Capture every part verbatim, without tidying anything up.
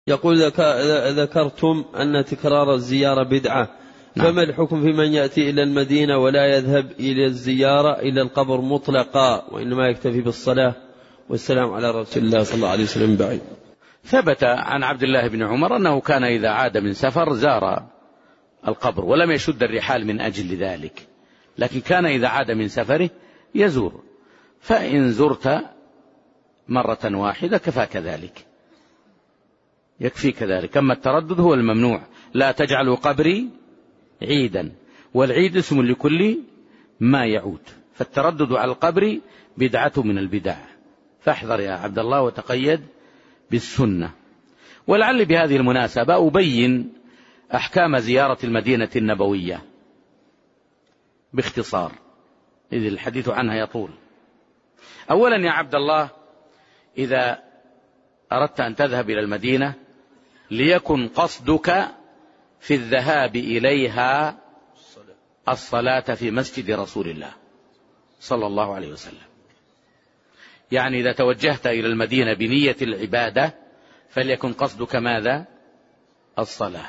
يقول ذكرتم أن تكرار الزيارة بدعة، فما الحكم في من يأتي إلى المدينة ولا يذهب إلى الزيارة إلى القبر مطلقا وإنما يكتفي بالصلاة والسلام على رسول الله صلى الله عليه وسلم بعيد؟ ثبت عن عبد الله بن عمر أنه كان إذا عاد من سفر زار القبر ولم يشد الرحال من أجل ذلك، لكن كان إذا عاد من سفره يزور، فإن زرت مرة واحدة كفاك ذلك، يكفي كذلك. أما التردد هو الممنوع. لا تجعلوا قبري عيدا، والعيد اسم لكل ما يعود، فالتردد على القبر بدعة من البدع، فاحذر يا عبد الله وتقيد بالسنة. ولعل بهذه المناسبة أبين أحكام زيارة المدينة النبوية باختصار، إذ الحديث عنها يطول. أولا يا عبد الله، إذا أردت أن تذهب إلى المدينة ليكن قصدك في الذهاب إليها الصلاة في مسجد رسول الله صلى الله عليه وسلم، يعني إذا توجهت إلى المدينة بنية العبادة فليكن قصدك ماذا؟ الصلاة.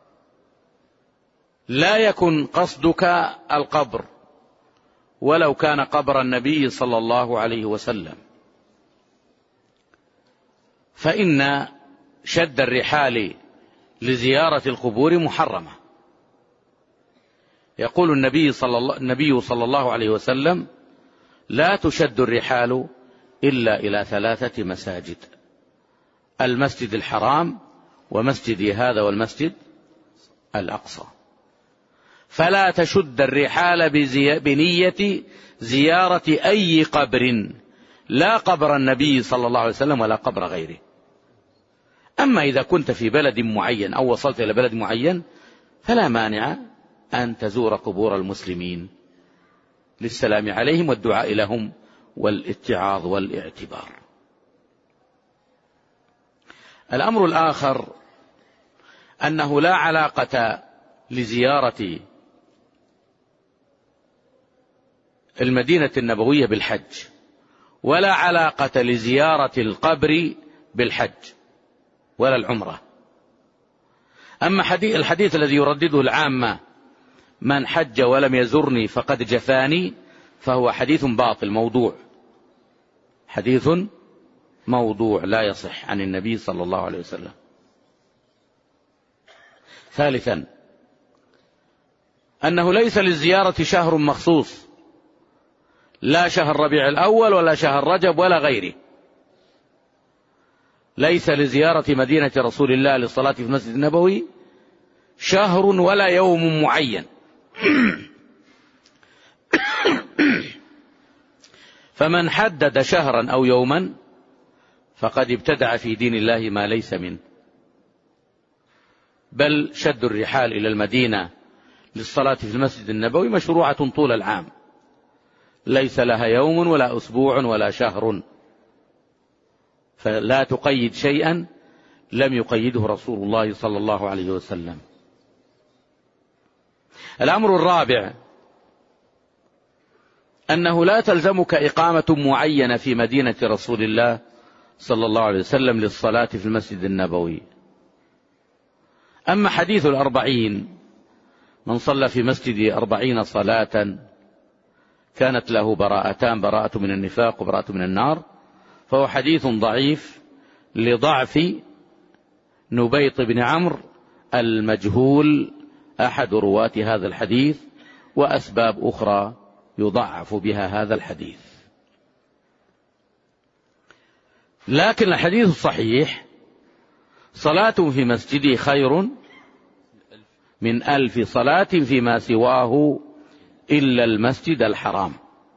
لا يكن قصدك القبر ولو كان قبر النبي صلى الله عليه وسلم، فإن شد الرحال لزيارة القبور محرمة. يقول النبي صلى الله, النبي صلى الله عليه وسلم: لا تشد الرحال إلا إلى ثلاثة مساجد: المسجد الحرام ومسجدي هذا والمسجد الأقصى. فلا تشد الرحال بنية زيارة أي قبر، لا قبر النبي صلى الله عليه وسلم ولا قبر غيره. أما إذا كنت في بلد معين أو وصلت إلى بلد معين فلا مانع أن تزور قبور المسلمين للسلام عليهم والدعاء لهم والاتعاظ والاعتبار. الأمر الآخر أنه لا علاقة لزيارة المدينة النبوية بالحج، ولا علاقة لزيارة القبر بالحج ولا العمرة. أما حديث الحديث الذي يردده العامة: من حج ولم يزرني فقد جفاني، فهو حديث باطل موضوع، حديث موضوع لا يصح عن النبي صلى الله عليه وسلم. ثالثا، أنه ليس للزيارة شهر مخصوص، لا شهر ربيع الأول ولا شهر رجب ولا غيره. ليس لزيارة مدينة رسول الله للصلاة في المسجد النبوي شهر ولا يوم معين. فمن حدد شهرا أو يوما فقد ابتدع في دين الله ما ليس منه. بل شد الرحال إلى المدينة للصلاة في المسجد النبوي مشروعة طول العام، ليس لها يوم ولا أسبوع ولا شهر، فلا تقيد شيئا لم يقيده رسول الله صلى الله عليه وسلم. الأمر الرابع أنه لا تلزمك إقامة معينة في مدينة رسول الله صلى الله عليه وسلم للصلاة في المسجد النبوي. أما حديث الأربعين: من صلى في مسجد أربعين صلاة كانت له براءتان: براءة من النفاق وبراءة من النار، فهو حديث ضعيف لضعف نبيط بن عمرو المجهول أحد رواة هذا الحديث، وأسباب أخرى يضعف بها هذا الحديث. لكن الحديث الصحيح: صلاة في مسجدي خير من ألف صلاة فيما سواه إلا المسجد الحرام.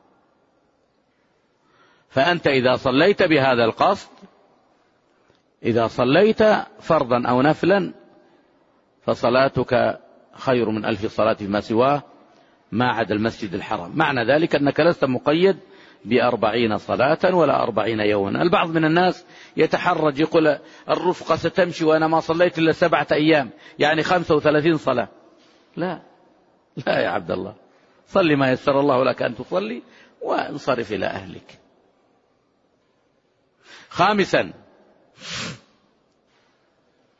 فأنت إذا صليت بهذا القصد، إذا صليت فرضا أو نفلا، فصلاتك خير من ألف صلاة فيما سواه ما عدا المسجد الحرام. معنى ذلك أنك لست مقيد بأربعين صلاة ولا أربعين يوما. البعض من الناس يتحرج يقول الرفقة ستمشي وأنا ما صليت إلا سبعة أيام، يعني خمسة وثلاثين صلاة. لا لا يا عبد الله، صل ما يسر الله لك أن تصلي وانصرف إلى أهلك. خامسا،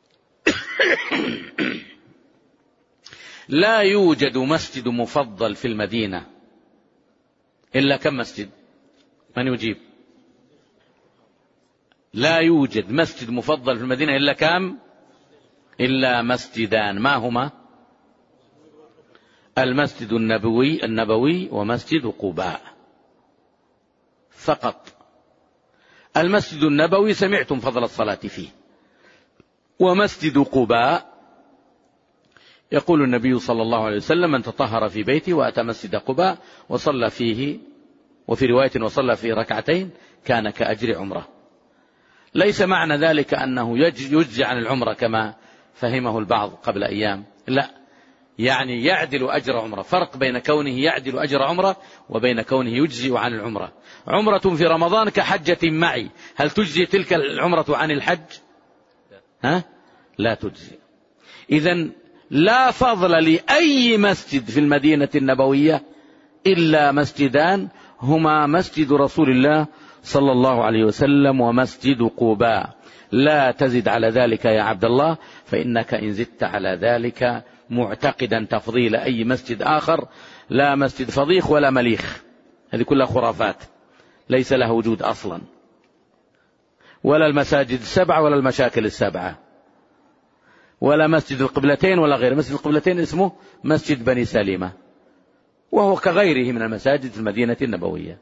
لا يوجد مسجد مفضل في المدينة إلا كم مسجد؟ من يجيب؟ لا يوجد مسجد مفضل في المدينة إلا كم؟ إلا مسجدان. ما هما؟ المسجد النبوي النبوي ومسجد قباء فقط. المسجد النبوي سمعتم فضل الصلاة فيه، ومسجد قباء يقول النبي صلى الله عليه وسلم: من تطهر في بيته وأتى مسجد قباء وصلى فيه، وفي رواية وصلى فيه ركعتين كان كأجر عمره. ليس معنى ذلك أنه يجزي عن العمرة كما فهمه البعض قبل أيام، لا، يعني يعدل أجر عمرة. فرق بين كونه يعدل أجر عمرة وبين كونه يجزي عن العمرة. عمرة في رمضان كحجة معي، هل تجزي تلك العمرة عن الحج؟ ها؟ لا تجزي. إذن لا فضل لأي مسجد في المدينة النبوية إلا مسجدان، هما مسجد رسول الله صلى الله عليه وسلم ومسجد قباء. لا تزد على ذلك يا عبد الله، فإنك إن زدت على ذلك معتقدا تفضيل أي مسجد آخر، لا مسجد فضيخ ولا مليخ، هذه كلها خرافات ليس لها وجود أصلا، ولا المساجد السبعة ولا المشاكل السبعة، ولا مسجد القبلتين ولا غير. مسجد القبلتين اسمه مسجد بني سليمة، وهو كغيره من المساجد في المدينة النبوية.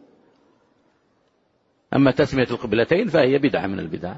أما تسمية القبلتين فهي بدعة من البدع.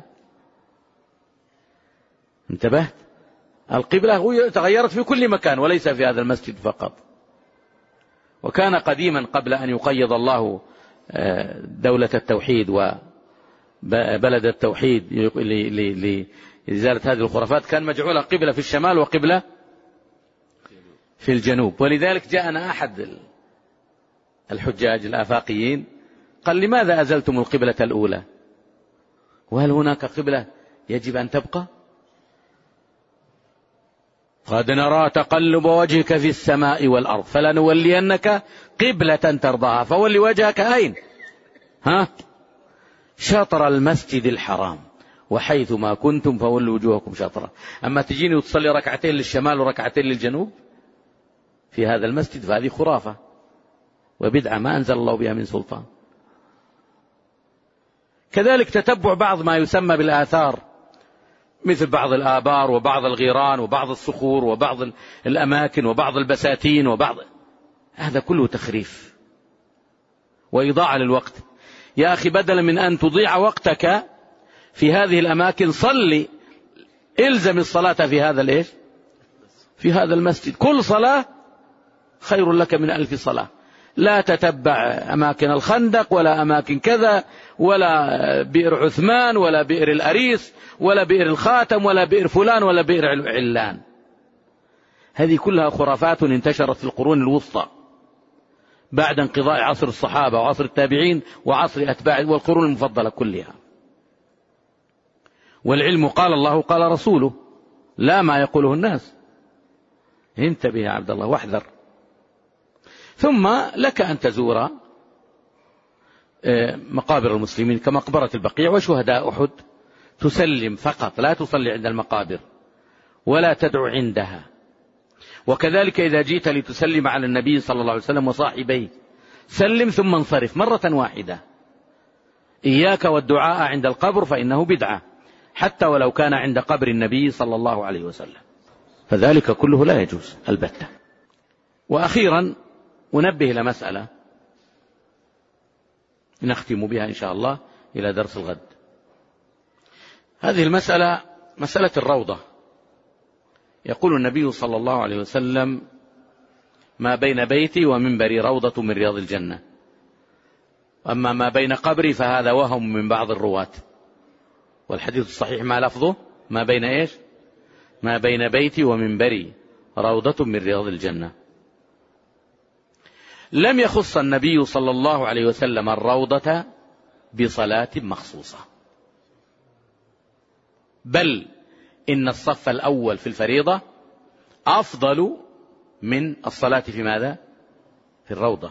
انتبهت؟ القبلة تغيرت في كل مكان وليس في هذا المسجد فقط. وكان قديما قبل أن يقيض الله دولة التوحيد وبلد التوحيد لإزالة هذه الخرافات، كان مجعولة قبلة في الشمال وقبلة في الجنوب. ولذلك جاءنا أحد الحجاج الآفاقيين قال: لماذا أزلتم القبلة الأولى؟ وهل هناك قبلة يجب أن تبقى؟ قد نرى تقلب وجهك في السماء والأرض فلنولينك قبلة ترضاها فول وجهك أين؟ ها؟ شطر المسجد الحرام وحيث ما كنتم فولوا وجوهكم شطرة. أما تجيني وتصلي ركعتين للشمال وركعتين للجنوب في هذا المسجد فهذه خرافة وبدعة ما أنزل الله بها من سلطان. كذلك تتبع بعض ما يسمى بالآثار، مثل بعض الآبار وبعض الغيران وبعض الصخور وبعض الأماكن وبعض البساتين وبعض، هذا كله تخريف وإضاعة للوقت. يا أخي بدلا من أن تضيع وقتك في هذه الأماكن صلي، إلزم الصلاة في هذا الإيش؟ في هذا المسجد. كل صلاة خير لك من ألف صلاة. لا تتبع أماكن الخندق ولا أماكن كذا ولا بئر عثمان ولا بئر الأريس ولا بئر الخاتم ولا بئر فلان ولا بئر علان. هذه كلها خرافات انتشرت في القرون الوسطى بعد انقضاء عصر الصحابة وعصر التابعين وعصر أتباع والقرون المفضلة كلها. والعلم قال الله قال رسوله، لا ما يقوله الناس. انتبه يا عبد الله واحذر. ثم لك أن تزور مقابر المسلمين كمقبرة البقيع وشهداء أحد، تسلم فقط، لا تصلي عند المقابر ولا تدعو عندها. وكذلك إذا جئت لتسلم على النبي صلى الله عليه وسلم وصاحبيه سلم ثم انصرف مرة واحدة. إياك والدعاء عند القبر فإنه بدعة حتى ولو كان عند قبر النبي صلى الله عليه وسلم، فذلك كله لا يجوز البتة. وأخيرا أنبه إلى مسألة نختم بها إن شاء الله إلى درس الغد. هذه المسألة مسألة الروضة. يقول النبي صلى الله عليه وسلم: ما بين بيتي ومنبري روضة من رياض الجنة، أما ما بين قبري فهذا وهم من بعض الرواة. والحديث الصحيح ما لفظه ما بين إيش؟ ما بين بيتي ومنبري روضة من رياض الجنة. لم يخص النبي صلى الله عليه وسلم الروضة بصلاة مخصوصة، بل إن الصف الأول في الفريضة أفضل من الصلاة في ماذا؟ في الروضة،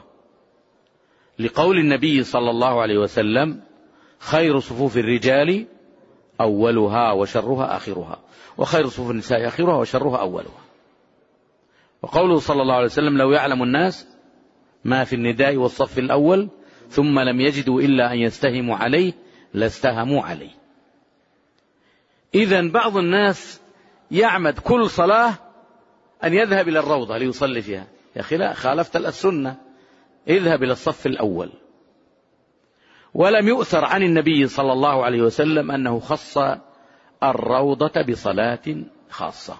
لقول النبي صلى الله عليه وسلم: خير صفوف الرجال أولها وشرها آخرها، وخير صفوف النساء آخرها وشرها أولها. وقوله صلى الله عليه وسلم: لو يعلم الناس ما في النداء والصف الأول ثم لم يجدوا إلا أن يستهموا عليه لاستهموا عليه. إذن بعض الناس يعمد كل صلاة أن يذهب إلى الروضة ليصلي فيها. يا أخي لا، خالفت السنة، اذهب إلى الصف الأول. ولم يؤثر عن النبي صلى الله عليه وسلم أنه خص الروضة بصلاة خاصة.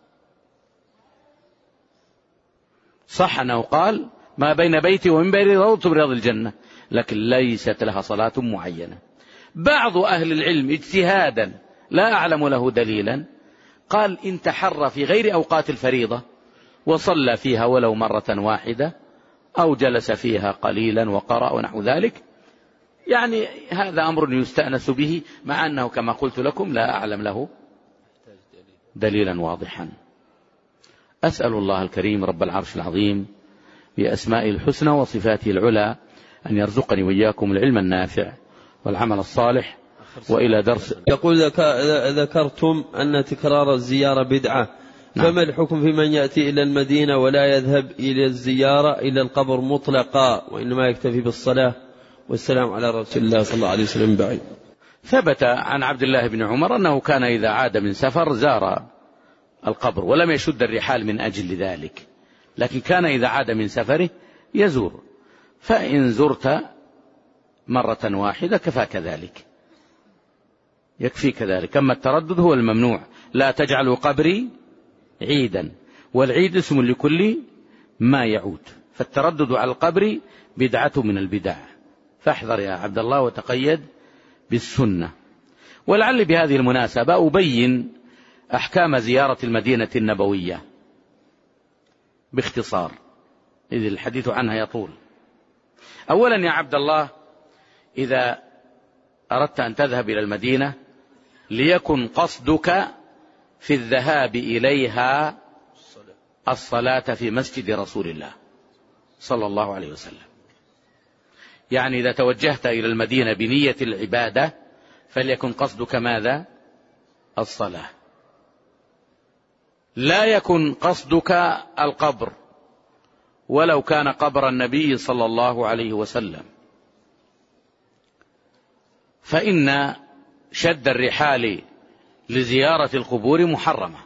صح أنه قال: ما بين بيتي ومنبري روضة برياض الجنة، لكن ليست لها صلاة معينة. بعض أهل العلم اجتهادا لا أعلم له دليلا قال: إن تحرى في غير أوقات الفريضة وصلى فيها ولو مرة واحدة أو جلس فيها قليلا وقرأ ونحو ذلك، يعني هذا أمر يستأنس به، مع أنه كما قلت لكم لا أعلم له دليلا واضحا. أسأل الله الكريم رب العرش العظيم بأسمائه الحسنى وصفاته العلى أن يرزقني وإياكم العلم النافع والعمل الصالح. وإلى درس. يقول: ذكرتم أن تكرار الزيارة بدعة، نعم. فما الحكم في من يأتي إلى المدينة ولا يذهب إلى الزيارة إلى القبر مطلقا، وإنما يكتفي بالصلاة والسلام على رسول الله صلى الله عليه وسلم بعيد؟ ثبت عن عبد الله بن عمر أنه كان إذا عاد من سفر زار القبر، ولم يشد الرحال من أجل ذلك، لكن كان إذا عاد من سفره يزور. فإن زرت مرة واحدة كفاك ذلك، يكفي كذلك. أما التردد هو الممنوع. لا تجعلوا قبري عيدا، والعيد اسم لكل ما يعود، فالتردد على القبر بدعة من البدع. فاحذر يا عبد الله وتقيد بالسنة. ولعل بهذه المناسبة أبين أحكام زيارة المدينة النبوية باختصار، إذ الحديث عنها يطول. أولا يا عبد الله، إذا أردت أن تذهب إلى المدينة ليكن قصدك في الذهاب إليها الصلاة في مسجد رسول الله صلى الله عليه وسلم. يعني إذا توجهت إلى المدينة بنية العبادة فليكن قصدك ماذا؟ الصلاة. لا يكن قصدك القبر ولو كان قبر النبي صلى الله عليه وسلم، فإن شد الرحال لزيارة القبور محرمة.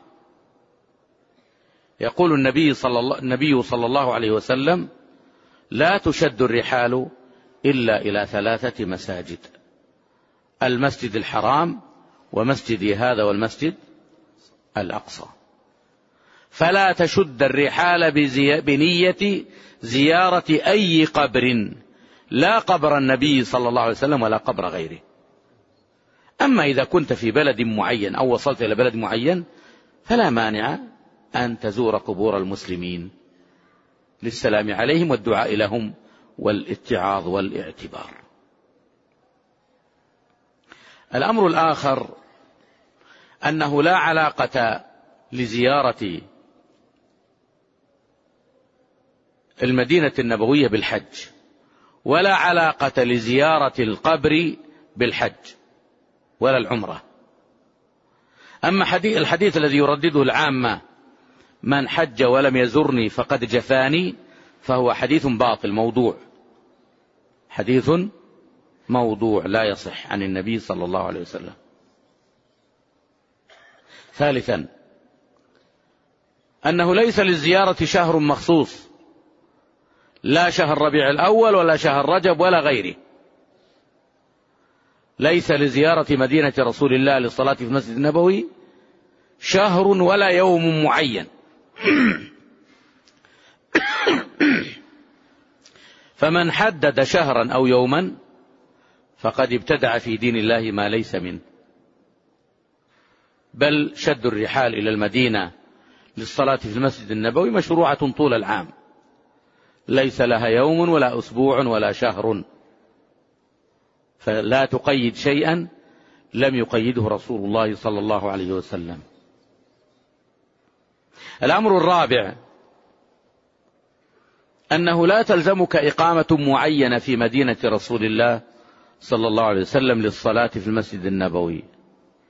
يقول النبي صلى الله, النبي صلى الله عليه وسلم: لا تشد الرحال إلا إلى ثلاثة مساجد: المسجد الحرام ومسجدي هذا والمسجد الأقصى. فلا تشد الرحال بنية زيارة أي قبر، لا قبر النبي صلى الله عليه وسلم ولا قبر غيره. أما إذا كنت في بلد معين أو وصلت إلى بلد معين فلا مانع أن تزور قبور المسلمين للسلام عليهم والدعاء لهم والاتعاظ والاعتبار. الأمر الآخر أنه لا علاقة لزيارة المدينة النبوية بالحج، ولا علاقة لزيارة القبر بالحج ولا العمرة. أما حديث الحديث الذي يردده العامة: من حج ولم يزرني فقد جفاني، فهو حديث باطل موضوع، حديث موضوع لا يصح عن النبي صلى الله عليه وسلم. ثالثا، أنه ليس للزيارة شهر مخصوص، لا شهر ربيع الأول ولا شهر رجب ولا غيره. ليس لزيارة مدينة رسول الله للصلاة في المسجد النبوي شهر ولا يوم معين. فمن حدد شهرا أو يوما فقد ابتدع في دين الله ما ليس منه. بل شد الرحال إلى المدينة للصلاة في المسجد النبوي مشروعة طول العام، ليس لها يوم ولا أسبوع ولا شهر، فلا تقيد شيئا لم يقيده رسول الله صلى الله عليه وسلم. الأمر الرابع أنه لا تلزمك إقامة معينة في مدينة رسول الله صلى الله عليه وسلم للصلاة في المسجد النبوي،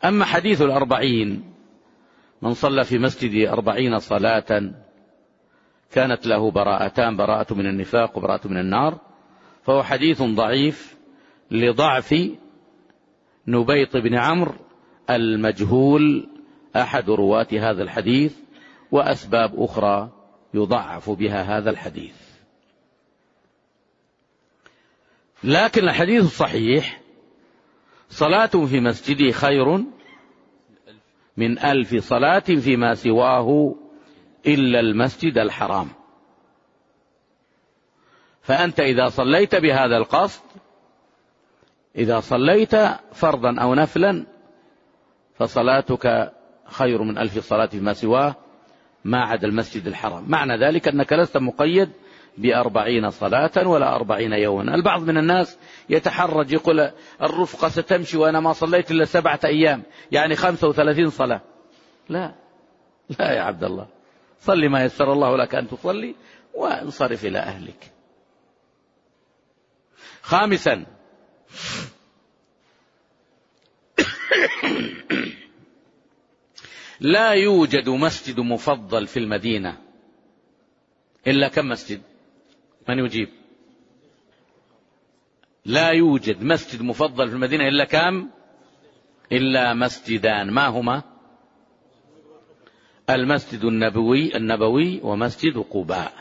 أما حديث الأربعين، من صلى في مسجد أربعين صلاة كانت له براءتان، براءة من النفاق وبراءة من النار، فهو حديث ضعيف لضعف نبيط بن عمرو المجهول أحد رواة هذا الحديث، وأسباب أخرى يضعف بها هذا الحديث. لكن الحديث الصحيح: صلاة في مسجدي خير من ألف صلاة فيما سواه إلا المسجد الحرام. فأنت إذا صليت بهذا القصد، إذا صليت فرضا أو نفلا، فصلاتك خير من ألف صلاة فيما سواه ما عدا المسجد الحرام. معنى ذلك أنك لست مقيد بأربعين صلاة ولا أربعين يوما. البعض من الناس يتحرج، يقول الرفقة ستمشي وأنا ما صليت إلا سبعة أيام، يعني خمسة وثلاثين صلاة. لا لا يا عبد الله، صل ما يسر الله لك أن تصلي وانصرف إلى أهلك. خامسا: لا يوجد مسجد مفضل في المدينة إلا كم مسجد؟ من يجيب؟ لا يوجد مسجد مفضل في المدينة إلا كم؟ إلا مسجدان. ما هما؟ المسجد النبوي النبوي ومسجد قباء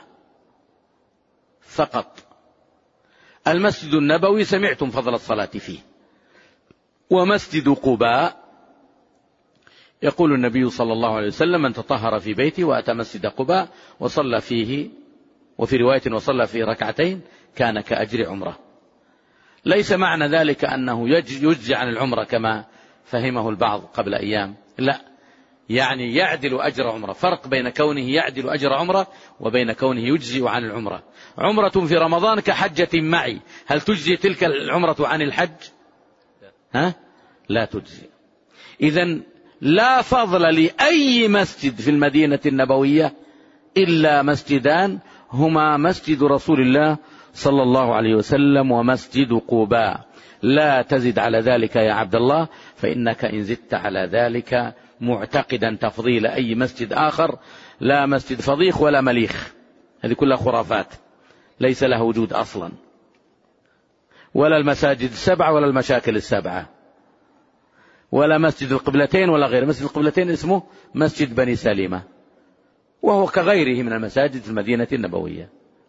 فقط. المسجد النبوي سمعتم فضل الصلاة فيه، ومسجد قباء يقول النبي صلى الله عليه وسلم: من تطهر في بيته وأتى مسجد قباء وصلى فيه، وفي رواية وصلى فيه ركعتين كان كأجر عمره. ليس معنى ذلك أنه يجزي عن العمرة كما فهمه البعض قبل أيام، لا، يعني يعدل أجر عمرة. فرق بين كونه يعدل أجر عمرة وبين كونه يجزي عن العمرة. عمرة في رمضان كحجة معي، هل تجزي تلك العمرة عن الحج؟ ها؟ لا تجزي. إذن لا فضل لأي مسجد في المدينة النبوية إلا مسجدان، هما مسجد رسول الله صلى الله عليه وسلم ومسجد قباء. لا تزد على ذلك يا عبد الله، فإنك إن زدت على ذلك معتقدا تفضيل أي مسجد آخر، لا مسجد فضيخ ولا مليخ، هذه كلها خرافات ليس لها وجود أصلا، ولا المساجد السبعة ولا المشاكل السبعة، ولا مسجد القبلتين ولا غير. مسجد القبلتين اسمه مسجد بني سليمة، وهو كغيره من المساجد في المدينة النبوية.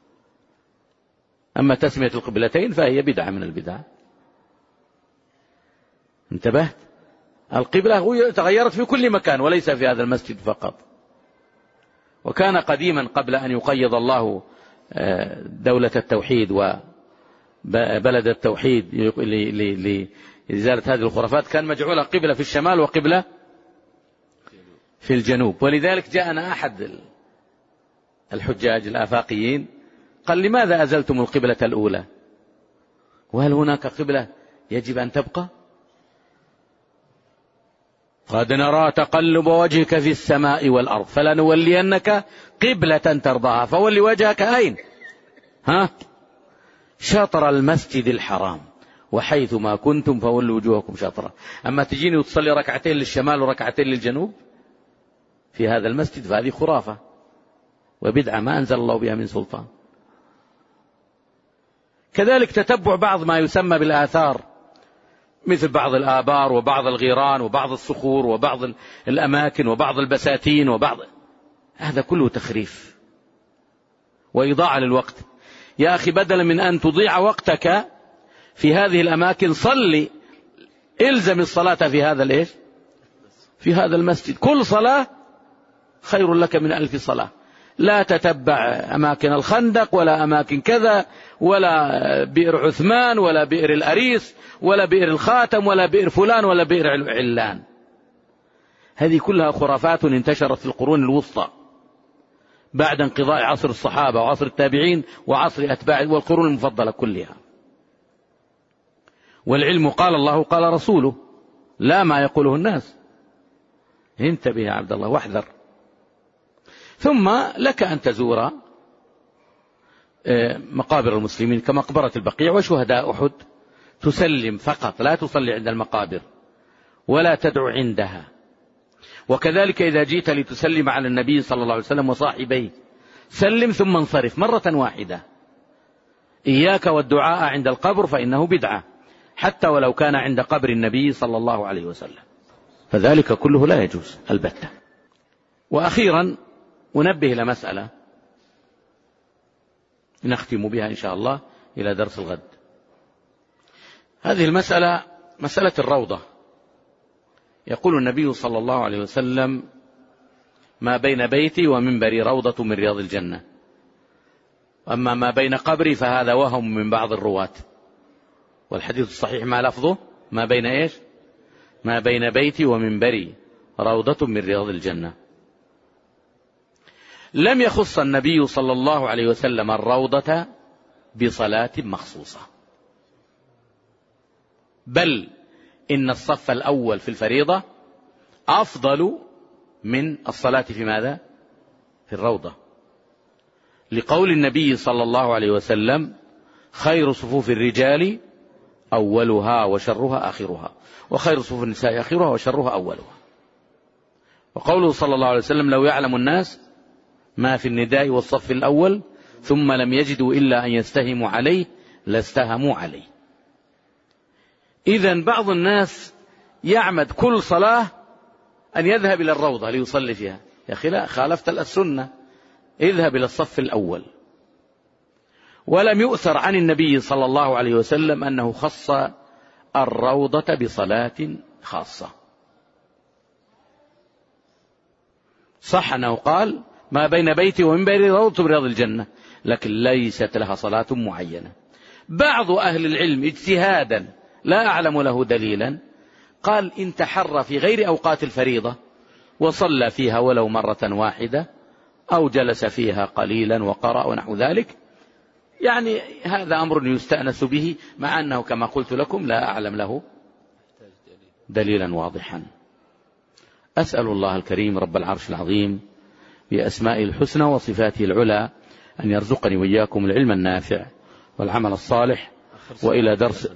أما تسمية القبلتين فهي بدعة من البدع. انتبهت؟ القبلة تغيرت في كل مكان وليس في هذا المسجد فقط. وكان قديما قبل أن يقيض الله دولة التوحيد وبلد التوحيد لإزالة هذه الخرافات، كان مجعولة قبلة في الشمال وقبلة في الجنوب. ولذلك جاءنا أحد الحجاج الآفاقيين قال: لماذا أزلتم القبلة الأولى؟ وهل هناك قبلة يجب أن تبقى؟ قد نرى تقلب وجهك في السماء والأرض فلنولينك قبلة ترضاها فول وجهك أين؟ ها؟ شطر المسجد الحرام وحيث ما كنتم فولوا وجوهكم شطرة. أما تجيني وتصلي ركعتين للشمال وركعتين للجنوب في هذا المسجد فهذه خرافة وبدعة ما أنزل الله بها من سلطان. كذلك تتبع بعض ما يسمى بالآثار، مثل بعض الآبار وبعض الغيران وبعض الصخور وبعض الأماكن وبعض البساتين وبعض، هذا كله تخريف وإضاعة للوقت. يا أخي بدلا من أن تضيع وقتك في هذه الأماكن صلي، إلزم الصلاة في هذا الإيش؟ في هذا المسجد. كل صلاة خير لك من ألف صلاة. لا تتبع أماكن الخندق ولا أماكن كذا ولا بئر عثمان ولا بئر الأريس ولا بئر الخاتم ولا بئر فلان ولا بئر علان. هذه كلها خرافات انتشرت في القرون الوسطى بعد انقضاء عصر الصحابة وعصر التابعين وعصر أتباع والقرون المفضلة كلها. والعلم قال الله قال رسوله لا ما يقوله الناس. انتبه يا عبد الله واحذر. ثم لك أن تزور مقابر المسلمين كمقبرة البقيع وشهداء أحد، تسلم فقط لا تصلي عند المقابر، ولا تدع عندها. وكذلك إذا جئت لتسلم على النبي صلى الله عليه وسلم وصاحبيه سلم ثم انصرف مرة واحدة. إياك والدعاء عند القبر فإنه بدعة، حتى ولو كان عند قبر النبي صلى الله عليه وسلم، فذلك كله لا يجوز البتة. وأخيرا أنبه إلى مسألة نختم بها إن شاء الله إلى درس الغد. هذه المسألة مسألة الروضة. يقول النبي صلى الله عليه وسلم: ما بين بيتي ومنبري روضة من رياض الجنة، أما ما بين قبري فهذا وهم من بعض الرواة. والحديث الصحيح ما لفظه ما بين إيش؟ ما بين بيتي ومنبري روضة من رياض الجنة. لم يخص النبي صلى الله عليه وسلم الروضة بصلاة مخصوصة، بل إن الصف الأول في الفريضة أفضل من الصلاة في ماذا؟ في الروضة، لقول النبي صلى الله عليه وسلم: خير صفوف الرجال أولها وشرها آخرها، وخير صفوف النساء آخرها وشرها أولها. وقوله صلى الله عليه وسلم: لو يعلم الناس ما في النداء والصف الأول ثم لم يجدوا إلا أن يستهموا عليه لاستهموا عليه. إذن بعض الناس يعمد كل صلاة أن يذهب إلى الروضة ليصلي فيها. يا أخي لا، خالفت السنة، اذهب إلى الصف الأول. ولم يؤثر عن النبي صلى الله عليه وسلم أنه خص الروضة بصلاة خاصة. صح أنه قال: ما بين بيتي ومنبري روضة من رياض الجنة، لكن ليست لها صلاة معينة. بعض أهل العلم اجتهادا لا أعلم له دليلا قال: إن تحرى في غير أوقات الفريضة وصلى فيها ولو مرة واحدة أو جلس فيها قليلا وقرأ ونحو ذلك، يعني هذا أمر يستأنس به، مع أنه كما قلت لكم لا أعلم له دليلا واضحا. أسأل الله الكريم رب العرش العظيم بأسمائه الحسنى وصفاته العلى أن يرزقني وإياكم العلم النافع والعمل الصالح. وإلى درس